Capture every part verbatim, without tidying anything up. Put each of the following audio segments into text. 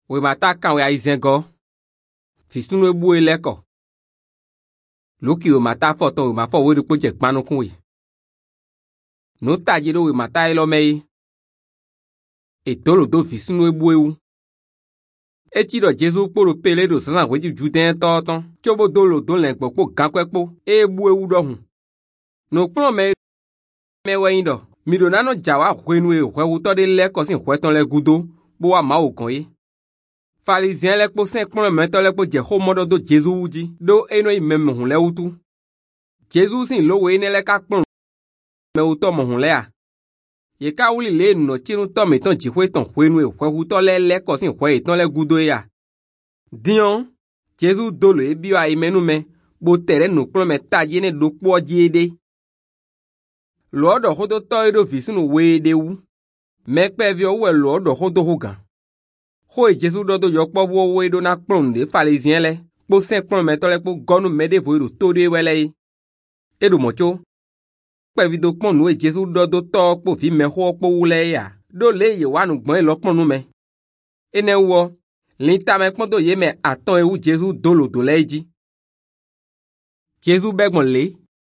we mata kan we aizengo. Fisunu ebu eleko. Luki we mata foto we mafo we rupo je panu kun we. No tajiro we mata elo mei. Etolo do fisunu ebu ewu. Echiro Jesu poro pele do sansan weji juden toton. Chobo dolo don len popo gankwepo ebu ewu do hun. No plon me mewe indo. Mido nano jawa kwenu e wewu to de leko sin kweton le gudo bo wa ma okon yi. Pharisien le po sen plon me to le po je ho modo do Jesu uji do eno i mem hun le utu. Jesu sin lo we ne le ka plon me uto mo hun le a. Ye ka wuli le no chinu to me ton ji hwe ton kwenu e wewu to le leko sin hwe ton le gudo ya. Dion Jesu dolo e bi wa imenu me bo tere no plon me taji ne do po jede. Lord of Hodo Toido Visunu we de wu. Make pevio we Lord of Hodo Hogan. Ho Jesu dodo yokpo we do na plon de Pharisien le. Po sen plon metole po gonu mede voido to de wele. Edu mocho. Pevido pon we Jesu dodo to po fi me ho po wule ya. Do le ye wanu gbon lo pon nu me. Ene wo. Linta me pon do ye me aton ewu Jesu dolo do leji. Jesu begbon le.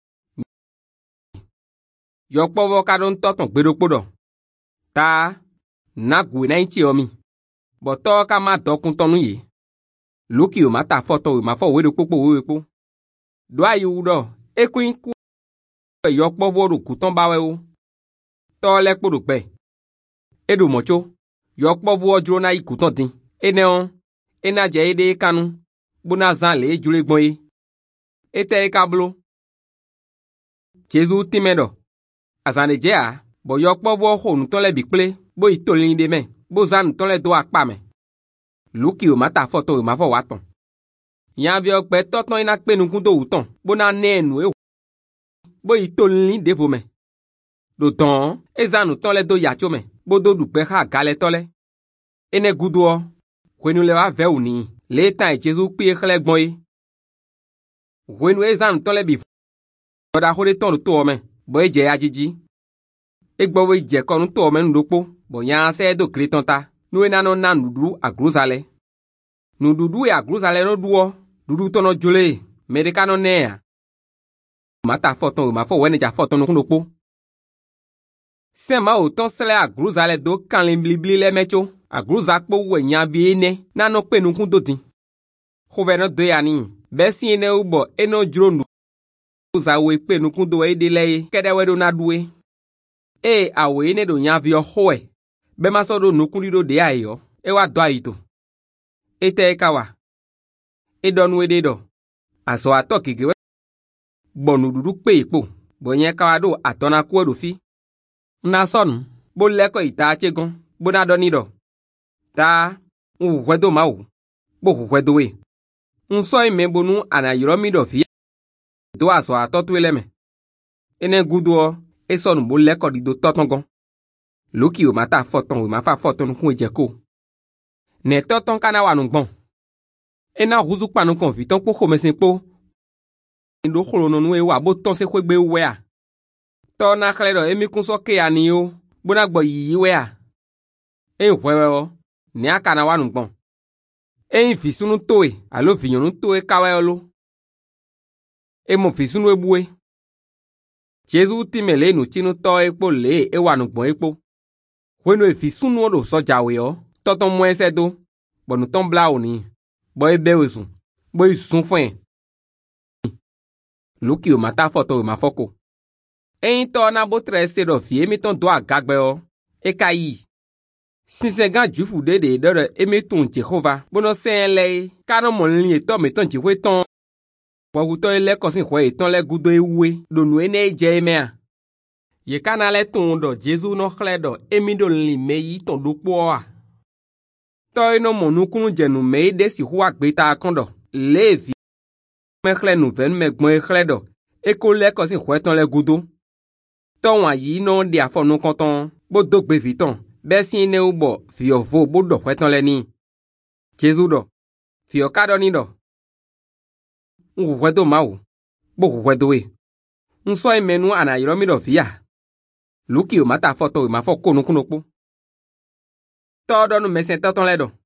Yokpo vokadon toton gbedopodo. Ta na gwe na inchi omi. Boto ka ma dokun tonu ye. Luki o mata foto we ma fo we do popo we po. Do ayu do ekwin ku yokpo voru kuton bawe o. To le podo pe. Edu mocho. Yokpo vo ojro na ikuton din. Eneon. Ena je ede kanu. Buna zan le jule gbon ye. Ete kablo. Jesu timedo. Azane jea, bo yokpo vo ho nuton le bikple, bo itolin de me, bo zan nuton le do akpa me. Luki o mata foto o ma fo waton. Yan vi okpe toton ina pe nukun do uton, bo na nenu e bo itolin de vo me. Do ton, e zan nuton le do yacho me, bo do dupe ha gale tole. Ene gudu o, kwenu le wa ve uni, le tan e Jesu pi e khle gbon yi. Kwenu e zan nuton le bi da ho de ton to o me. Boy je ajiji. Egbo we je konu to men dopo, bo yan se do kretonta, nu enano na nudu agruzale. Nududu e agruzale no duo, dudu tono jole, medekano nea. Mata foton ma fo wene ja foton no kunopo. Sema o ton sele agruzale do kan limblibli le mecho, agruzakpo we nyan bi ene, na no pe nukun dodin. Hove no do ya ni, besi ene ubo eno juro nu. Za we pe nukun do e de le kede we do na duwe. E awe ne do nya vi hoe. Be ma so do nukun do de ayo. E wa do ayito. E te kawa. E don we de do. Aso ato kike we. Bonu dudu pe ipo. Bo nye kawa do atona ku do fi. Na son. Bo leko ita chegon. Bo na do ni do. Ta. Un hwedo ma u. Bo hwedo we. Un so ime bonu ana yiromi do fi. Do aso atotu eleme. Ene gudo e sonu bo leko di do totongon. Luki o mata foton o ma fa foton kun ejeko. Ne toton kana wanu gbon. Ena huzu panu kon fiton po ko mesin po. Ndo kholono nu e wa bo ton se kwegbe we a. To na khledo emi kun so ke ani o. Bo na gbo yi we a. E hwewe o. Ni aka na wanu gbon. E fi sunu toe, alo fi yonu toe kawe olo. E mo fi sunu ebuwe. Jesu timele nu chinu to epo le e wanu gbon epo. Wenu e fi sunu odo soja we o. Toton mwen se do. Bo nu ton bla oni. Bo e bewe sun. Bo e sun fwen. Luki o mata foto o ma foko. E in to na bo tre se do fi emi ton do agagbe o. E ka yi. Sinse gan jufu de de de emi ton Jehova. Bono se le. Kano mon li to me ton jihwe ton. Waguto ele kosin hwe ton le gudo ewe do nu ene je mea. Ye kana le ton do Jesu no khledo emi do li meyi ton do po a. To ino monu kunu jenu mei de si huwa gbeta kondo. Le fi me khle nu ven me gbon khledo. E ko le kosin hwe ton le gudo. To wa yi no de afo no konton bo do gbe viton. Be si ne ubo fi ovo bo do hwe ton le ni. Jesu do. Fi o kado ni do. Un hwedo mau. Bo hwedo we. Un so menu ana yiromi do fiya. Luki o mata foto o ma fo konu kunopo. To do nu mesen toton le do.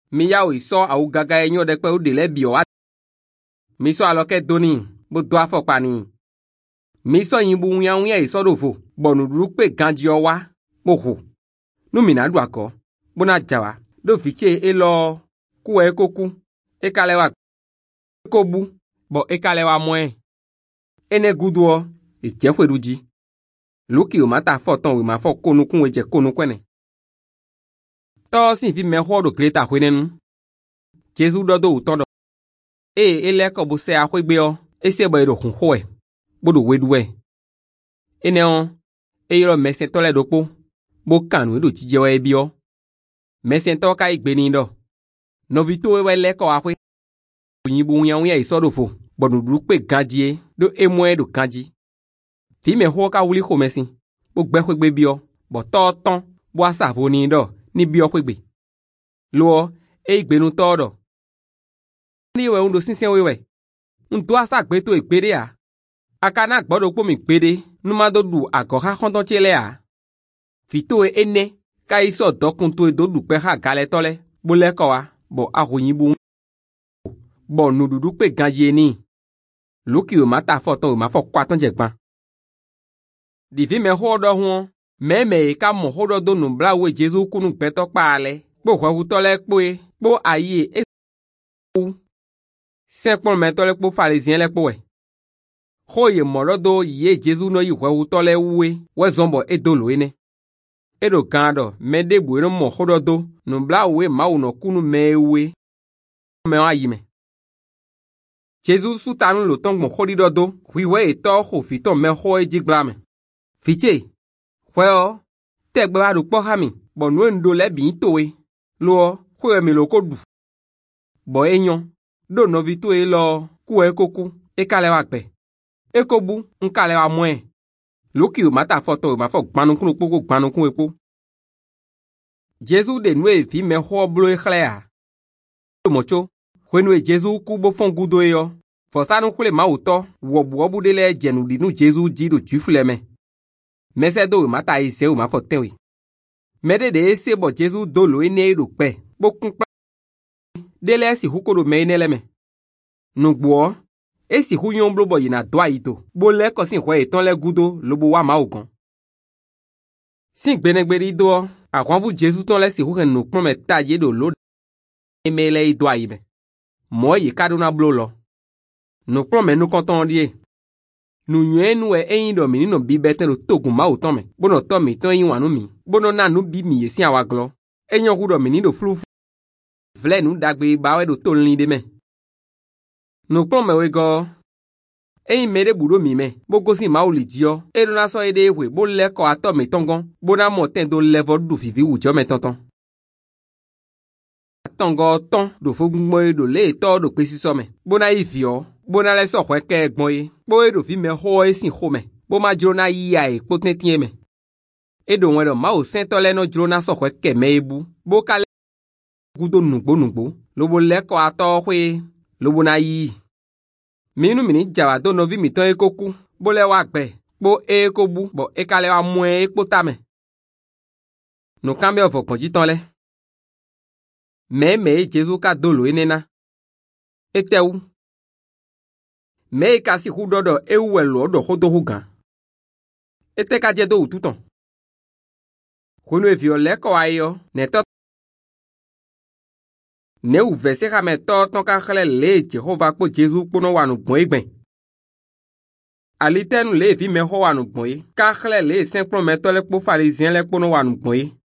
mi ya o iso au gaga enyo de pe o de le bi o wa mi so aloke doni bo do afọpa ni mi so yin bu yan yan iso do fo bonu duru pe ganji o wa mo ho nu mi na du ako bo na jawa do fiche e lo ku e koku e kalewa ko bu bo e kalewa mo e ene guduo e je kweruji luki o mata fo ton we ma fo konukun we je konukwene to sin fi me ho do kreta hwenenu Jesu do do to do e ele ko bu se ahwegbe o ese bo ero kun ho e bodo weduwe ene on e yoro mesen to le dopo bo kanu do ti je wa ebi o mesen to ka igbe ni do no vi to we le ko ahwe yin bu yan yan iso do fo bodo duru pe ganji do emo e do ganji fi me ho ka wuli ko mesin bo gbe hwegbe bi o bo to ton bo asafo ni do ni bi o hwegbe lo e igbenu to do ni we undo sinsen wewe ndo asa gbe to ìpèrè a akana gbodo po mi ìpèrè numa do du agoha khonton chele a fito ene ka iso dokun to do du pe ha gale tole bo le ko wa bo ahoyin bu bo nududu pe ganje ni luki o mata foto o ma fo kwa ton je gban di fi me ho do hun me me ka mo ho do do nu bla we Jesu kunu pe to pa ale bo ho hu tole pe bo aye e Sepon me tole po pharisien le po we. Khoye morodo ye Jesu no yi hwe tole we we zombo edolo ene. Edo kando me de buero mo hododo no bla we ma uno kunu me we. Me ayi me. Jesu su tanu lo tong mo hodidodo wi we to ho fi to me ho e jigla me. Fiche. Hwe o te gbe ba do po ha mi bo no ndo le bi to we. Lo hwe mi lo ko du. Bo enyon do no vitu e lo ku e koku e kalewa pe e kobu nkalewa mo e luki o mata foto ma fo gbanukun pogo gbanukun epo Jesu de nu e fi me ho blo e khlea mocho hwenu e Jesu ku bo fon gudo e yo fo sanu kule ma uto wo bu obu de le jenu di nu Jesu ji do tufule me mese do mata ise o ma fo tewe mede de ese bo Jesu do lo ene do pe bo kun dele si hukoro me inele me nugbo e si hu yon blobo yina doa ito bo le ko sin hwe ton le gudo lobo wa ma ogan sin gbenegberi do akwan fu Jesu ton le si hu ken no pon me taye do lo emele doa ibe mo yi kaduna blo lo no pon me no konton die nu yenu e eyin do mi no bi beten do togun ma o ton me bo no to mi ton yin wanu mi bo no na nu bi mi yesi awa glo eyan hu do mi ni do flu vle nu dagbe ba we do to lin de me no pon me we go eyin mere buro mi me bo go sin ma o li ji o e do na so ede we bo le ko ato mi tongon bo na mo ten do level du fifi wu jo me tonton tongo ton do fogun mo e do le to do pe si so me bo na ifi o bo na le so hwe ke egbon e bo e do fi me ho e sin ho me bo ma jiro na yi ai po ten tin me e do won do ma o sen to le no jiro na so hwe ke me ebu bo ka gudo nugbo nugbo lobo leko ato hwe lobo na yi minu mini jawa do no vi mi ton ekoku bo le wa gbe po e ko bu bo e kale wa mu e po ta me no kambe ofo kan ji ton le me me Jesu ka dolo enena etewu me ka si hu dodo e wu lo do hodo hugan ete ka je do ututon kono e fi o le ko ayo ne to ne ou vese ka me to ton ka khale le Jehova po Jesu po no wanu gbon egben alitenu le fi me ho wanu gbon e ka khale le simplement to le po pharisien le po no wanu gbon e